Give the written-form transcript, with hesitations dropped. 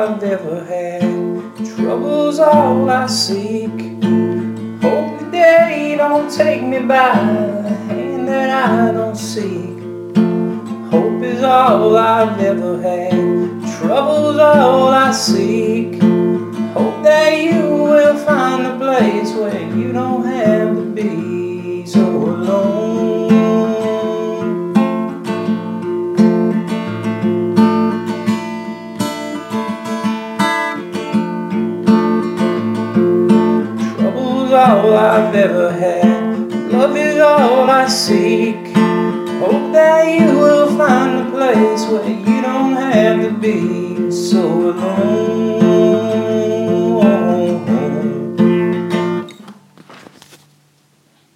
I've ever had. Trouble's all I seek. Hope the day don't take me by the hand that I don't seek. Hope is all I've ever had. Trouble's all I seek. Hope that you will find a place where you don't have to be so alone. Trouble's all I've ever had. Love is all I seek. Hope that you will find a place where you don't have to be so alone.